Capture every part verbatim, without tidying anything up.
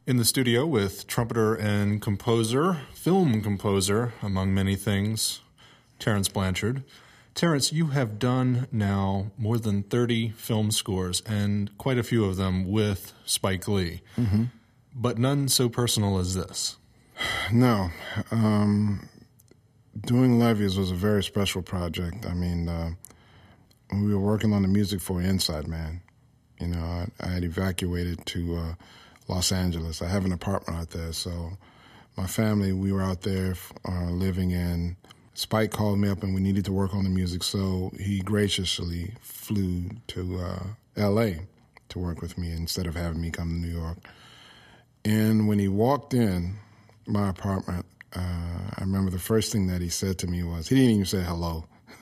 In the studio with trumpeter and composer, film composer, among many things, Terence Blanchard. Terence, you have done now more than thirty film scores, and quite a few of them with Spike Lee, mm-hmm. but none so personal as this. No. Um, doing Levees was a very special project. I mean, uh, when we were working on the music for Inside Man, you know, I, I had evacuated to uh, Los Angeles. I have an apartment out there, so my family, we were out there uh, living in. Spike called me up and we needed to work on the music, so he graciously flew to uh, L A to work with me instead of having me come to New York. And when he walked in my apartment, uh, I remember the first thing that he said to me was, he didn't even say hello.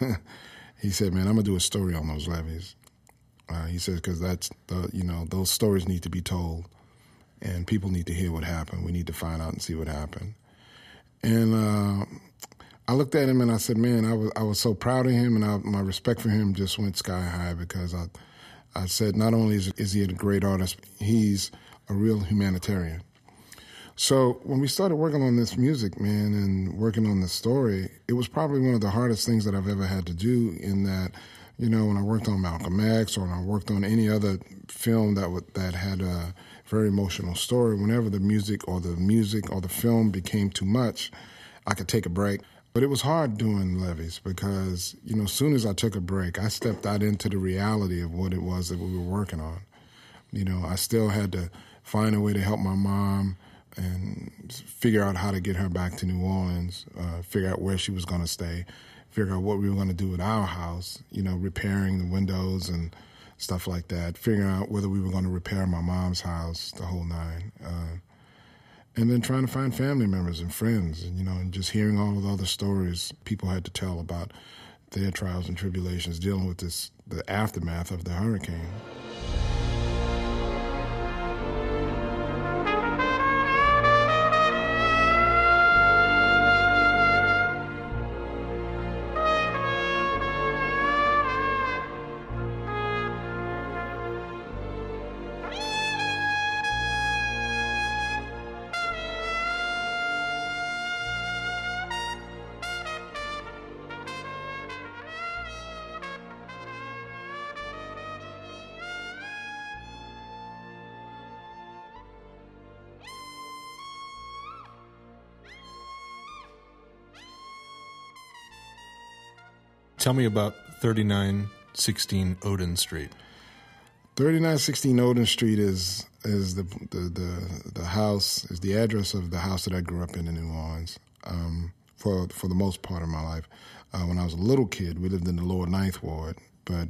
He said, "Man, I'm going to do a story on those Levees." Uh, he says, because that's, the, you know, those stories need to be told. And people need to hear what happened. We need to find out and see what happened. And uh, I looked at him and I said, man, I was I was so proud of him, and I, my respect for him just went sky high, because I I said, not only is, is he a great artist, he's a real humanitarian. So when we started working on this music, man, and working on the story, it was probably one of the hardest things that I've ever had to do, in that, you know, when I worked on Malcolm X, or when I worked on any other film that w- that had a very emotional story, whenever the music or the music or the film became too much, I could take a break. But it was hard doing Levees, because, you know, as soon as I took a break, I stepped out into the reality of what it was that we were working on. You know, I still had to find a way to help my mom and figure out how to get her back to New Orleans, uh, figure out where she was going to stay, figure out what we were going to do with our house, you know, repairing the windows and stuff like that, figuring out whether we were going to repair my mom's house, the whole nine. Uh, and then trying to find family members and friends, and, you know, and just hearing all of the other stories people had to tell about their trials and tribulations dealing with this, the aftermath of the hurricane. Tell me about thirty-nine sixteen Oden Street. thirty-nine sixteen Oden Street is is the, the the the house is the address of the house that I grew up in in New Orleans. Um, for for the most part of my life, uh, when I was a little kid, we lived in the Lower Ninth Ward. But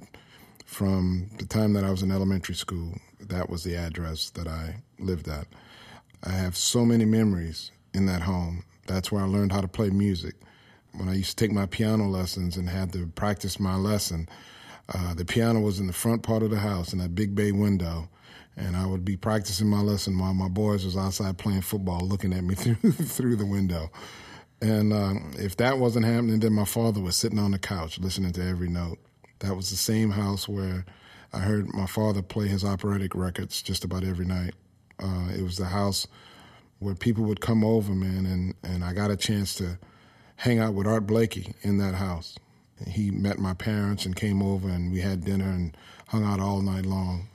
from the time that I was in elementary school, that was the address that I lived at. I have so many memories in that home. That's where I learned how to play music. When I used to take my piano lessons and had to practice my lesson, uh, the piano was in the front part of the house in that big bay window, and I would be practicing my lesson while my boys was outside playing football, looking at me through through the window. And um, if that wasn't happening, then my father was sitting on the couch listening to every note. That was the same house where I heard my father play his operatic records just about every night. Uh, it was the house where people would come over, man, and, and I got a chance to hang out with Art Blakey in that house. He met my parents and came over, and we had dinner and hung out all night long.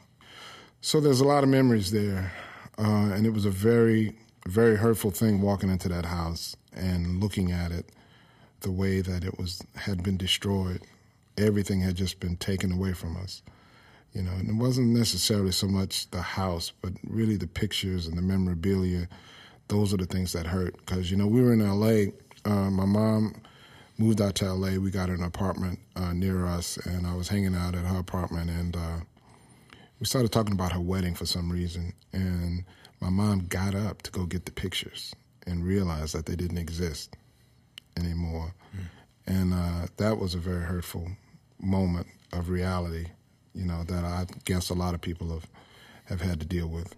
So there's a lot of memories there, uh, and it was a very, very hurtful thing walking into that house and looking at it the way that it was had been destroyed. Everything had just been taken away from us. You know, and it wasn't necessarily so much the house, but really the pictures and the memorabilia. Those are the things that hurt, because, you know, we were in L A. Uh, my mom moved out to L A. We got an apartment uh, near us, and I was hanging out at her apartment, and uh, we started talking about her wedding for some reason. And my mom got up to go get the pictures and realized that they didn't exist anymore. Mm. And uh, that was a very hurtful moment of reality, you know, that I guess a lot of people have, have had to deal with.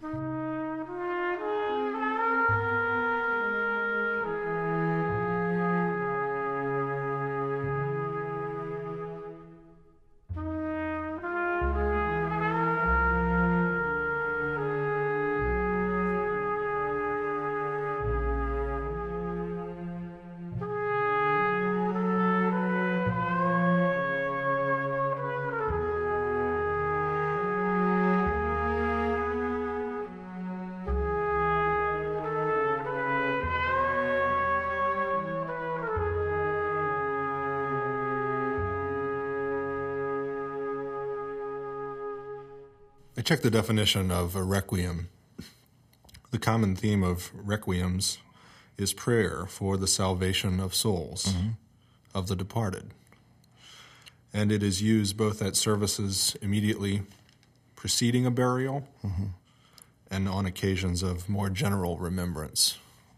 checked the definition of a requiem. The common theme of requiems is prayer for the salvation of souls mm-hmm. of the departed. And it is used both at services immediately preceding a burial mm-hmm. and on occasions of more general remembrance.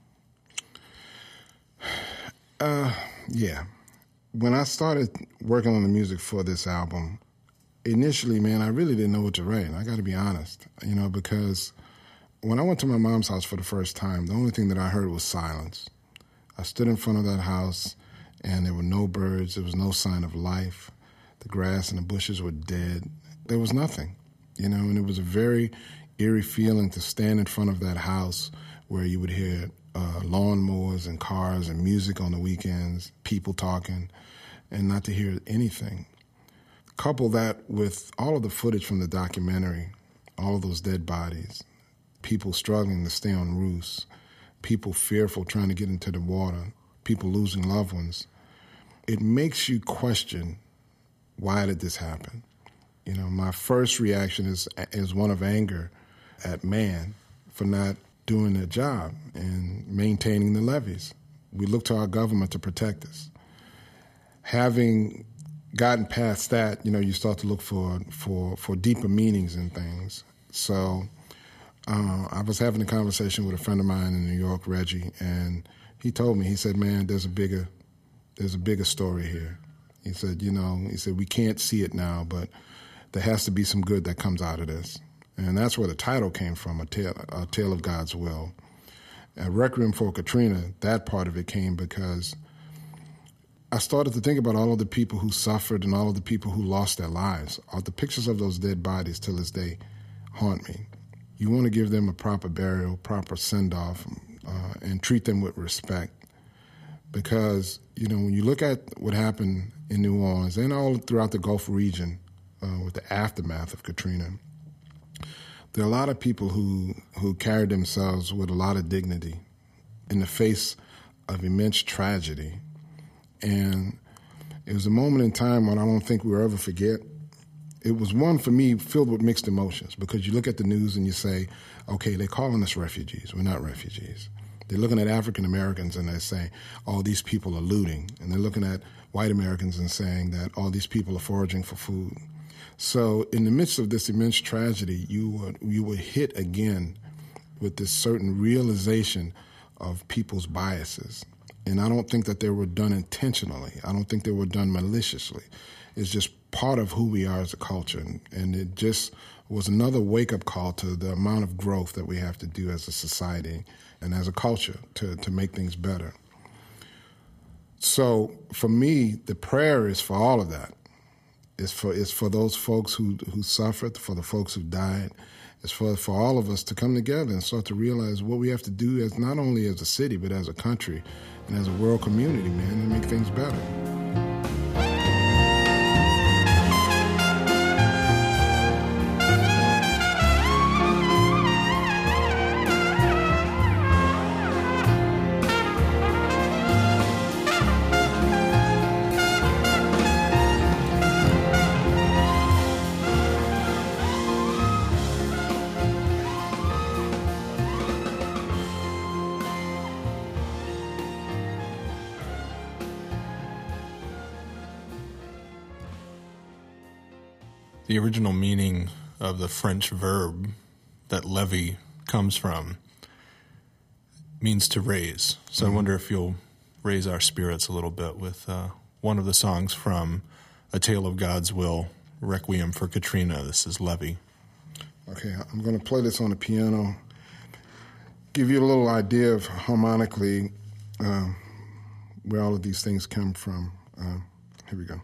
Uh, yeah. When I started working on the music for this album, initially, man, I really didn't know what to write. I got to be honest, you know, because when I went to my mom's house for the first time, the only thing that I heard was silence. I stood in front of that house, and there were no birds. There was no sign of life. The grass and the bushes were dead. There was nothing, you know, and it was a very eerie feeling to stand in front of that house where you would hear uh, lawnmowers and cars and music on the weekends, people talking, and not to hear anything. Couple that with all of the footage from the documentary, all of those dead bodies, people struggling to stay on roofs, people fearful trying to get into the water, people losing loved ones. It makes you question, why did this happen? You know, my first reaction is is one of anger at man for not doing their job and maintaining the levees. We look to our government to protect us. Having gotten past that, you know, you start to look for for, for deeper meanings in things. So uh, I was having a conversation with a friend of mine in New York, Reggie, and he told me, he said, man, there's a bigger there's a bigger story here. He said, you know, he said, we can't see it now, but there has to be some good that comes out of this. And that's where the title came from, A Tale, A Tale of God's Will. At Requiem for Katrina, that part of it came because I started to think about all of the people who suffered and all of the people who lost their lives. All the pictures of those dead bodies till this day haunt me. You want to give them a proper burial, proper send-off, uh, and treat them with respect. Because, you know, when you look at what happened in New Orleans and all throughout the Gulf region uh, with the aftermath of Katrina, there are a lot of people who, who carried themselves with a lot of dignity in the face of immense tragedy. And it was a moment in time when I don't think we'll ever forget. It was one, for me, filled with mixed emotions, because you look at the news and you say, okay, they're calling us refugees. We're not refugees. They're looking at African Americans and they say, oh, these people are looting. And they're looking at white Americans and saying that, oh, these people are foraging for food. So in the midst of this immense tragedy, you were, you were hit again with this certain realization of people's biases. And I don't think that they were done intentionally. I don't think they were done maliciously. It's just part of who we are as a culture. And, and it just was another wake-up call to the amount of growth that we have to do as a society and as a culture to, to make things better. So for me, the prayer is for all of that. It's for it's for those folks who who suffered, for the folks who died. It's for, for all of us to come together and start to realize what we have to do as not only as a city, but as a country and as a world community, man, to make things better. The original meaning of the French verb that levy comes from means to raise. So mm-hmm. I wonder if you'll raise our spirits a little bit with uh, one of the songs from A Tale of God's Will, Requiem for Katrina. This is Levy. Okay, I'm going to play this on the piano, give you a little idea of harmonically uh, where all of these things come from. Uh, here we go.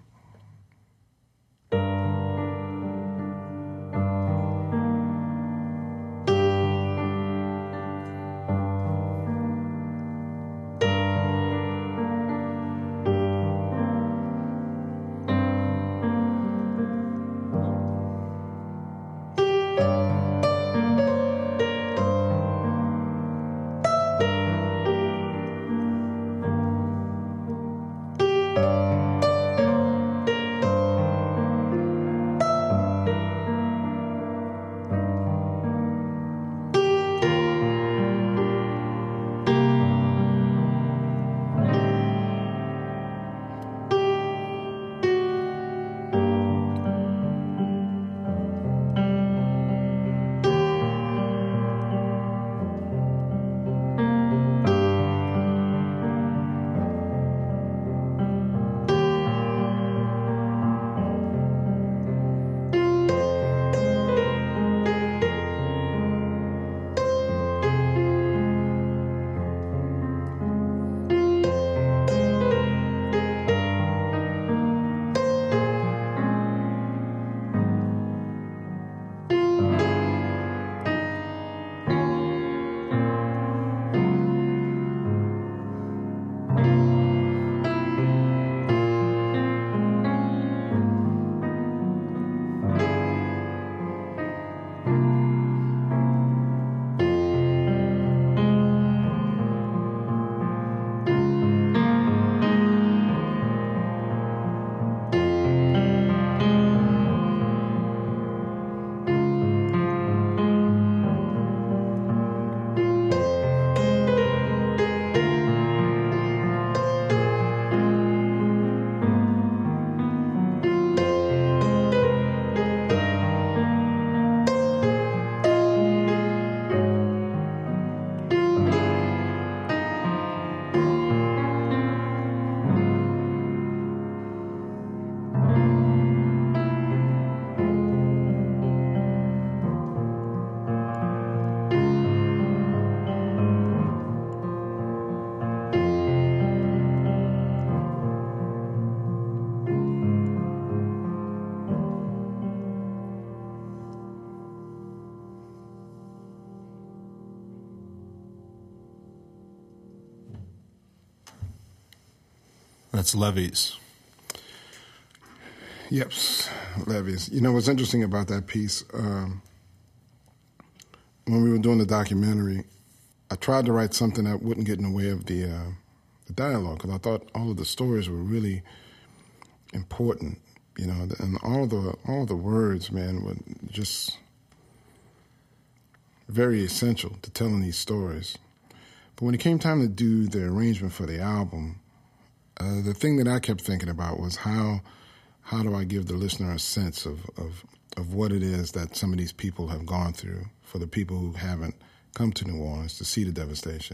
That's Levees. Yep, Levees. You know what's interesting about that piece? Um, when we were doing the documentary, I tried to write something that wouldn't get in the way of the, uh, the dialogue, because I thought all of the stories were really important, you know, and all the all the words, man, were just very essential to telling these stories. But when it came time to do the arrangement for the album, uh, the thing that I kept thinking about was how how do I give the listener a sense of, of of what it is that some of these people have gone through, for the people who haven't come to New Orleans to see the devastation.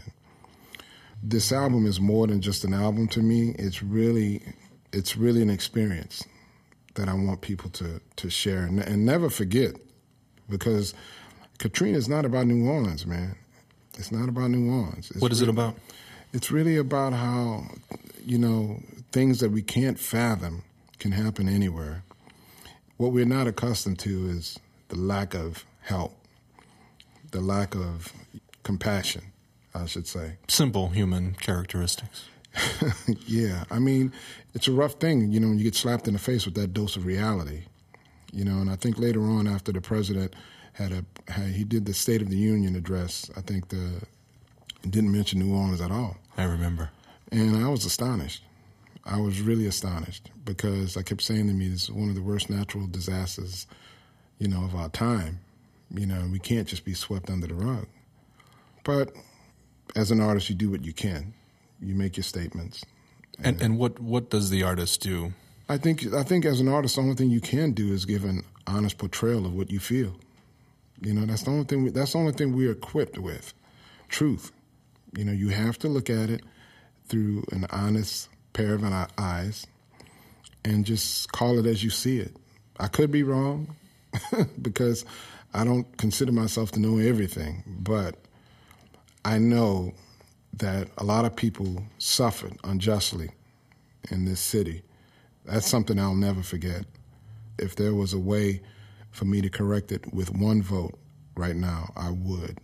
This album is more than just an album to me. It's really it's really an experience that I want people to to share and, and never forget, because Katrina is not about New Orleans, man. It's not about New Orleans. It's what is really, it about? It's really about how, you know, things that we can't fathom can happen anywhere. What we're not accustomed to is the lack of help, the lack of compassion, I should say. Simple human characteristics. Yeah, I mean, it's a rough thing, you know, when you get slapped in the face with that dose of reality, you know, and I think later on after the president had a, had, he did the State of the Union address, I think the, didn't mention New Orleans at all. I remember. And I was astonished. I was really astonished, because I kept saying to me, this is one of the worst natural disasters, you know, of our time. You know, we can't just be swept under the rug. But as an artist, you do what you can. You make your statements. And and, and what, what does the artist do? I think I think as an artist, the only thing you can do is give an honest portrayal of what you feel. You know, that's the only thing. We, that's the only thing we're equipped with. Truth. You know, you have to look at it through an honest pair of eyes and just call it as you see it. I could be wrong because I don't consider myself to know everything, but I know that a lot of people suffered unjustly in this city. That's something I'll never forget. If there was a way for me to correct it with one vote right now, I would.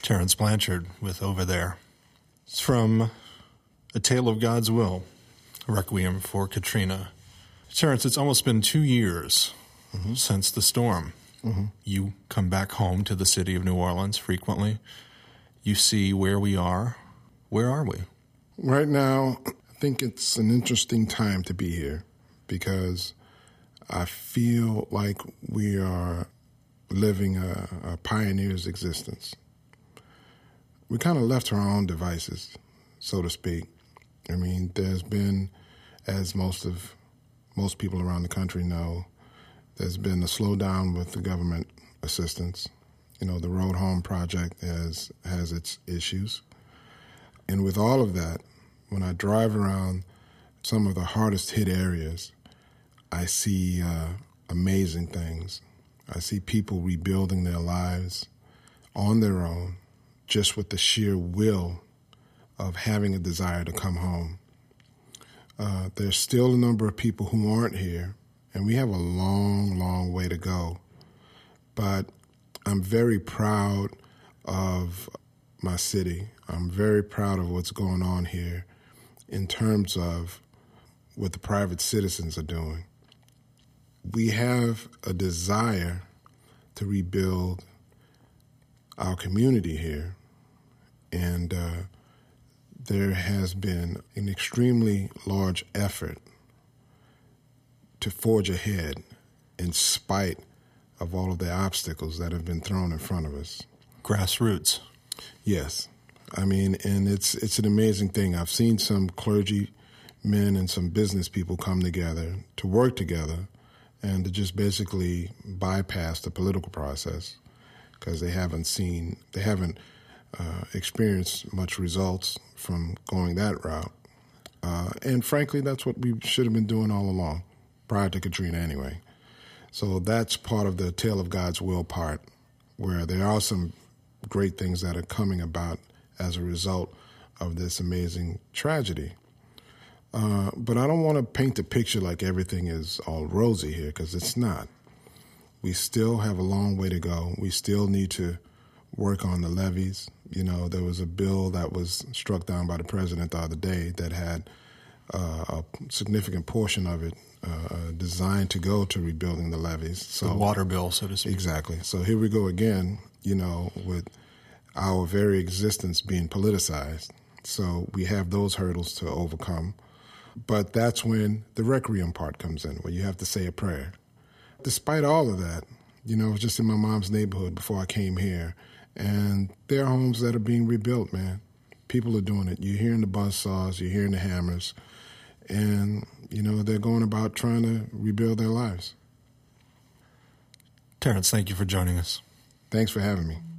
Terence Blanchard with Over There. It's from A Tale of God's Will, Requiem for Katrina. Terence, it's almost been two years mm-hmm. since the storm. Mm-hmm. You come back home to the city of New Orleans frequently. You see where we are. Where are we? Right now, I think it's an interesting time to be here because I feel like we are living a, a pioneer's existence. We kind of left to our own devices, so to speak. I mean, there's been, as most of most people around the country know, there's been a slowdown with the government assistance. You know, the Road Home Project has has its issues. And with all of that, when I drive around some of the hardest hit areas, I see uh, amazing things. I see people rebuilding their lives on their own, just with the sheer will of having a desire to come home. Uh, there's still a number of people who aren't here, and we have a long, long way to go. But I'm very proud of my city. I'm very proud of what's going on here in terms of what the private citizens are doing. We have a desire to rebuild our community here, and uh, there has been an extremely large effort to forge ahead in spite of all of the obstacles that have been thrown in front of us. Grassroots. Yes. I mean, and it's it's an amazing thing. I've seen some clergy men and some business people come together to work together and to just basically bypass the political process because they haven't seen, they haven't uh, experienced much results from going that route. Uh, and frankly, that's what we should have been doing all along, prior to Katrina anyway. So that's part of the Tale of God's Will part, where there are some great things that are coming about as a result of this amazing tragedy. Uh, but I don't want to paint the picture like everything is all rosy here, because it's not. We still have a long way to go. We still need to work on the levees. You know, there was a bill that was struck down by the president the other day that had uh, a significant portion of it uh, designed to go to rebuilding the levees. So, the water bill, so to speak. Exactly. So here we go again, you know, with our very existence being politicized. So we have those hurdles to overcome. But that's when the requiem part comes in, where you have to say a prayer. Despite all of that, you know, I was just in my mom's neighborhood before I came here, and there are homes that are being rebuilt, man. People are doing it. You're hearing the buzzsaws, you're hearing the hammers, and, you know, they're going about trying to rebuild their lives. Terence, thank you for joining us. Thanks for having me.